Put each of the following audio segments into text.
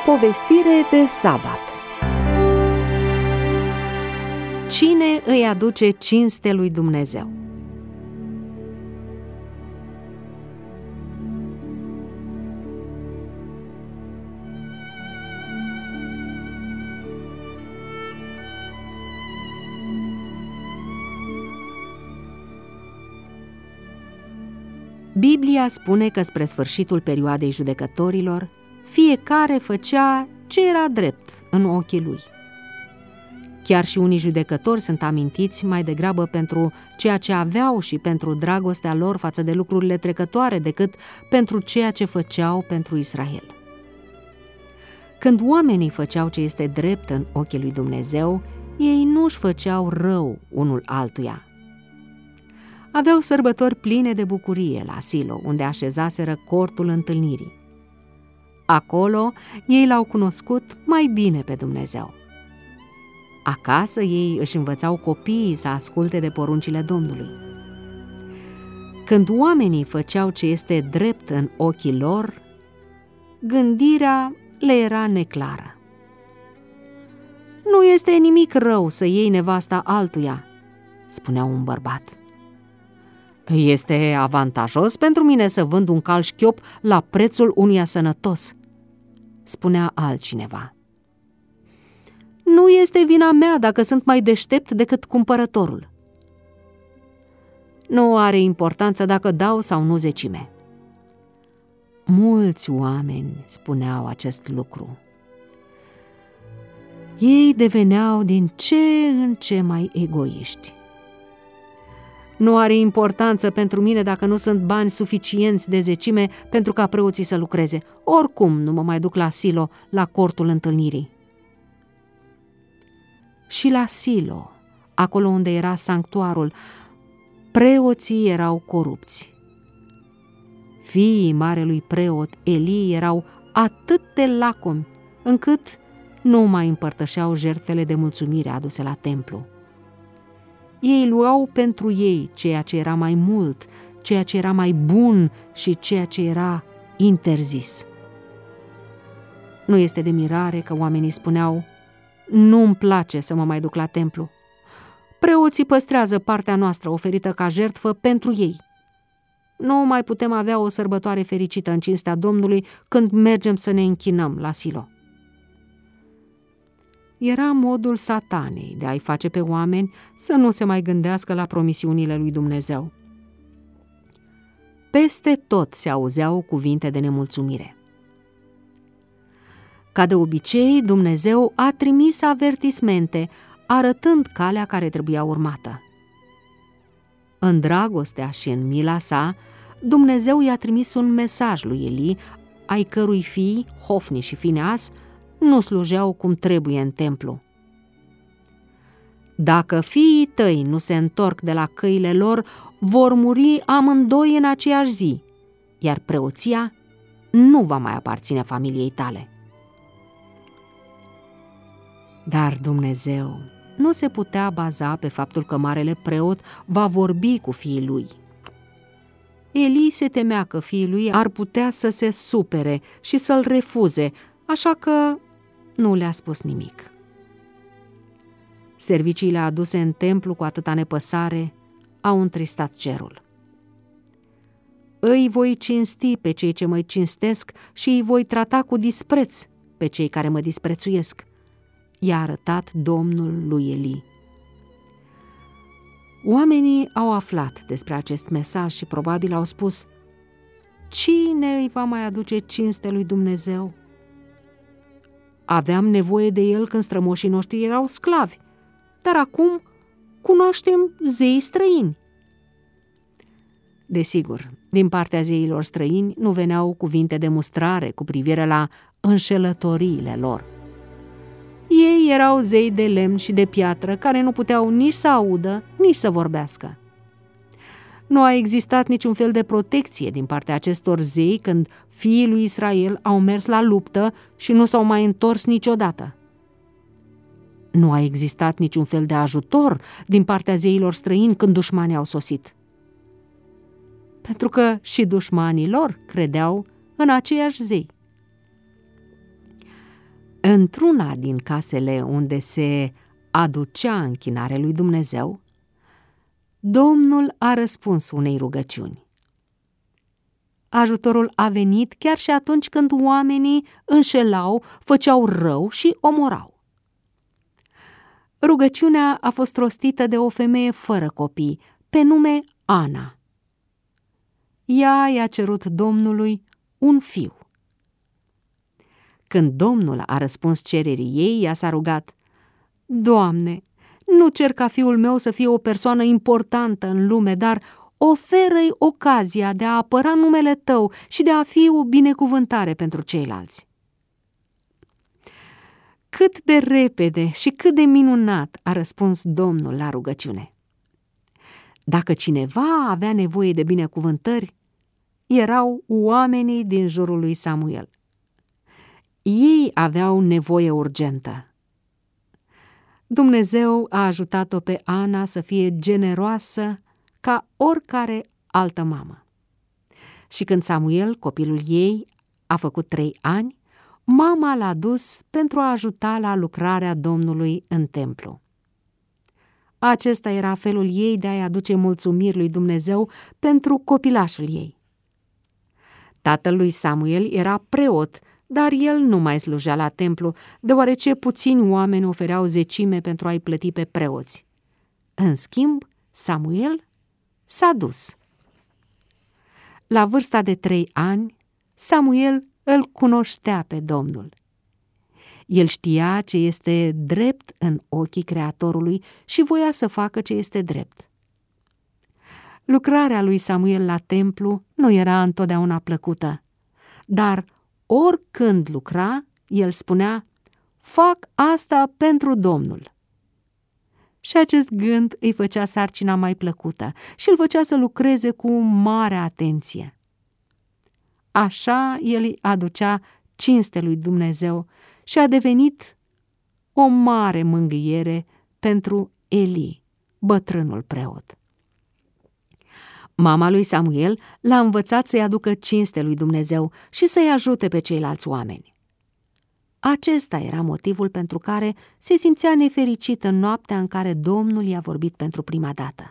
Povestire de sabat. Cine îi aduce cinste lui Dumnezeu? Biblia spune că spre sfârșitul perioadei judecătorilor, fiecare făcea ce era drept în ochii lui. Chiar și unii judecători sunt amintiți mai degrabă pentru ceea ce aveau și pentru dragostea lor față de lucrurile trecătoare decât pentru ceea ce făceau pentru Israel. Când oamenii făceau ce este drept în ochii lui Dumnezeu, ei nu își făceau rău unul altuia. Aveau sărbători pline de bucurie la Silo, unde așezaseră cortul întâlnirii. Acolo ei l-au cunoscut mai bine pe Dumnezeu. Acasă ei își învățau copiii să asculte de poruncile Domnului. Când oamenii făceau ce este drept în ochii lor, gândirea le era neclară. Nu este nimic rău să iei nevasta altuia, spunea un bărbat. Este avantajos pentru mine să vând un cal șchiop la prețul unuia sănătos, spunea altcineva. Nu este vina mea dacă sunt mai deștept decât cumpărătorul. Nu are importanță dacă dau sau nu zecime. Mulți oameni spuneau acest lucru. Ei deveneau din ce în ce mai egoiști. Nu are importanță pentru mine dacă nu sunt bani suficienți de zecime pentru ca preoții să lucreze. Oricum nu mă mai duc la Silo, la cortul întâlnirii. Și la Silo, acolo unde era sanctuarul, preoții erau corupți. Fiii marelui preot Eli erau atât de lacomi, încât nu mai împărtășeau jertfele de mulțumire aduse la templu. Ei luau pentru ei ceea ce era mai mult, ceea ce era mai bun și ceea ce era interzis. Nu este de mirare că oamenii spuneau: nu-mi place să mă mai duc la templu. Preoții păstrează partea noastră oferită ca jertfă pentru ei. Nu mai putem avea o sărbătoare fericită în cinstea Domnului când mergem să ne închinăm la Silo. Era modul Satanei de a-i face pe oameni să nu se mai gândească la promisiunile lui Dumnezeu. Peste tot se auzeau cuvinte de nemulțumire. Ca de obicei, Dumnezeu a trimis avertismente, arătând calea care trebuia urmată. În dragostea și în mila sa, Dumnezeu i-a trimis un mesaj lui Eli, ai cărui fii, Hofni și Fineas, nu slujeau cum trebuie în templu. Dacă fiii tăi nu se întorc de la căile lor, vor muri amândoi în aceeași zi, iar preoția nu va mai aparține familiei tale. Dar Dumnezeu nu se putea baza pe faptul că marele preot va vorbi cu fiii lui. Eli se temea că fiii lui ar putea să se supere și să-l refuze, așa că nu le-a spus nimic. Serviciile aduse în templu cu atâta nepăsare au întristat cerul. Îi voi cinsti pe cei ce mă cinstesc și îi voi trata cu dispreț pe cei care mă disprețuiesc, i-a arătat Domnul lui Eli. Oamenii au aflat despre acest mesaj și probabil au spus: cine îi va mai aduce cinste lui Dumnezeu? Aveam nevoie de el când strămoșii noștri erau sclavi, dar acum cunoaștem zei străini. Desigur, din partea zeilor străini nu veneau cuvinte de mustrare cu privire la înșelătoriile lor. Ei erau zei de lemn și de piatră care nu puteau nici să audă, nici să vorbească. Nu a existat niciun fel de protecție din partea acestor zei când fiii lui Israel au mers la luptă și nu s-au mai întors niciodată. Nu a existat niciun fel de ajutor din partea zeilor străini când dușmanii au sosit. Pentru că și dușmanii lor credeau în aceiași zei. Într-una din casele unde se aducea închinare lui Dumnezeu, Domnul a răspuns unei rugăciuni. Ajutorul a venit chiar și atunci când oamenii înșelau, făceau rău și omorau. Rugăciunea a fost rostită de o femeie fără copii, pe nume Ana. Ea i-a cerut Domnului un fiu. Când Domnul a răspuns cererii ei, ea s-a rugat: Doamne, nu cer ca fiul meu să fie o persoană importantă în lume, dar oferă-i ocazia de a apăra numele Tău și de a fi o binecuvântare pentru ceilalți. Cât de repede și cât de minunat a răspuns Domnul la rugăciune! Dacă cineva avea nevoie de binecuvântări, erau oamenii din jurul lui Samuel. Ei aveau nevoie urgentă. Dumnezeu a ajutat-o pe Ana să fie generoasă ca oricare altă mamă. Și când Samuel, copilul ei, a făcut 3 ani, mama l-a dus pentru a ajuta la lucrarea Domnului în templu. Acesta era felul ei de a-i aduce mulțumiri lui Dumnezeu pentru copilașul ei. Tatăl lui Samuel era preot, dar el nu mai slujea la templu, deoarece puțini oameni ofereau zecime pentru a-i plăti pe preoți. În schimb, Samuel s-a dus. La vârsta de 3 ani, Samuel îl cunoștea pe Domnul. El știa ce este drept în ochii Creatorului și voia să facă ce este drept. Lucrarea lui Samuel la templu nu era întotdeauna plăcută, dar oricând lucra, el spunea: fac asta pentru Domnul. Și acest gând îi făcea sarcina mai plăcută și îl făcea să lucreze cu mare atenție. Așa el îi aducea cinste lui Dumnezeu și a devenit o mare mângâiere pentru Eli, bătrânul preot. Mama lui Samuel l-a învățat să-i aducă cinste lui Dumnezeu și să-i ajute pe ceilalți oameni. Acesta era motivul pentru care se simțea nefericit în noaptea în care Domnul i-a vorbit pentru prima dată.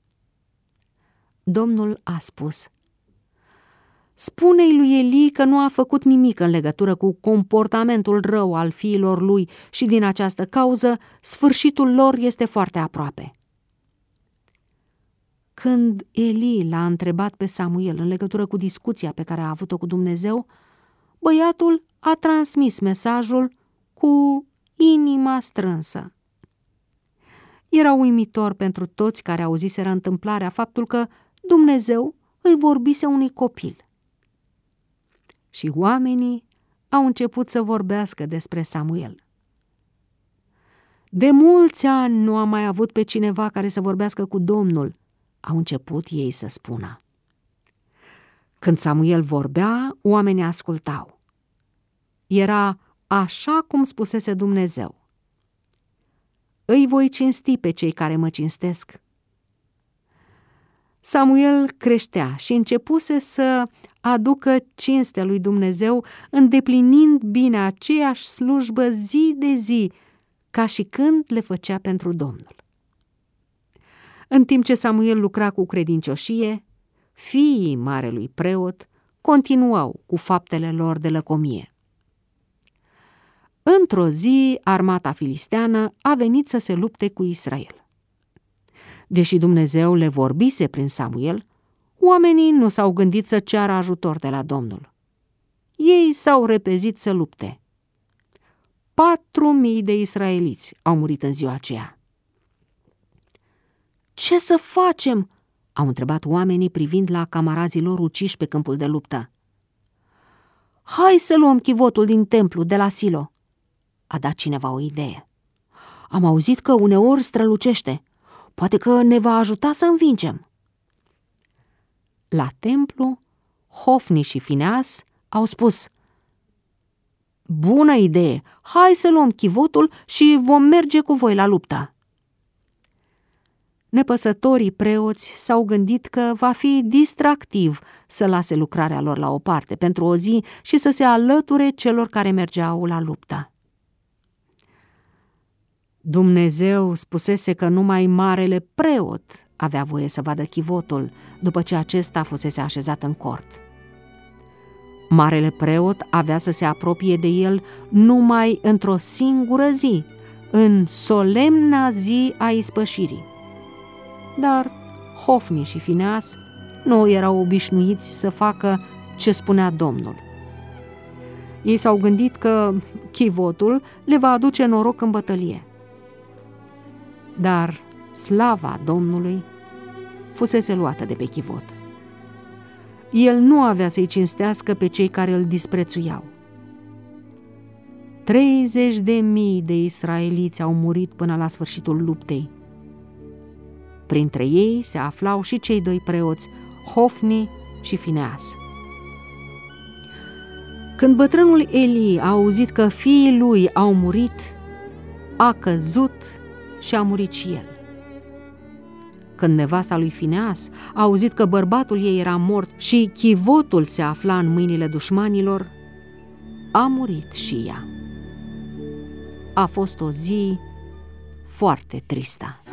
Domnul a spus: spune-i lui Eli că nu a făcut nimic în legătură cu comportamentul rău al fiilor lui și din această cauză sfârșitul lor este foarte aproape. Când Eli l-a întrebat pe Samuel în legătură cu discuția pe care a avut-o cu Dumnezeu, băiatul a transmis mesajul cu inima strânsă. Era uimitor pentru toți care auziseră întâmplarea faptul că Dumnezeu îi vorbise unui copil. Și oamenii au început să vorbească despre Samuel. De mulți ani nu am mai avut pe cineva care să vorbească cu Domnul, au început ei să spună. Când Samuel vorbea, oamenii ascultau. Era așa cum spusese Dumnezeu: îi voi cinsti pe cei care mă cinstesc. Samuel creștea și începuse să aducă cinstea lui Dumnezeu, îndeplinind bine aceeași slujbă zi de zi, ca și când le făcea pentru Domnul. În timp ce Samuel lucra cu credincioșie, fiii marelui preot continuau cu faptele lor de lăcomie. Într-o zi, armata filisteană a venit să se lupte cu Israel. Deși Dumnezeu le vorbise prin Samuel, oamenii nu s-au gândit să ceară ajutor de la Domnul. Ei s-au repezit să lupte. 4.000 de israeliți au murit în ziua aceea. Ce să facem?" au întrebat oamenii privind la camarazii lor uciși pe câmpul de luptă. Hai să luăm chivotul din templu de la Silo, a dat cineva o idee. Am auzit că uneori strălucește. Poate că ne va ajuta să învingem. La templu, Hofni și Fineas au spus: bună idee, hai să luăm chivotul și vom merge cu voi la luptă. Nepăsătorii preoți s-au gândit că va fi distractiv să lase lucrarea lor la o parte pentru o zi și să se alăture celor care mergeau la luptă. Dumnezeu spusese că numai marele preot avea voie să vadă chivotul după ce acesta fusese așezat în cort. Marele preot avea să se apropie de el numai într-o singură zi, în solemna zi a ispășirii. Dar Hofni și Fineas nu erau obișnuiți să facă ce spunea Domnul. Ei s-au gândit că chivotul le va aduce noroc în bătălie. Dar slava Domnului fusese luată de pe chivot. El nu avea să-i cinstească pe cei care îl disprețuiau. 30.000 de israeliți au murit până la sfârșitul luptei. Printre ei se aflau și cei doi preoți, Hofni și Fineas. Când bătrânul Eli a auzit că fiii lui au murit, a căzut și a murit și el. Când nevasta lui Fineas a auzit că bărbatul ei era mort și chivotul se afla în mâinile dușmanilor, a murit și ea. A fost o zi foarte tristă.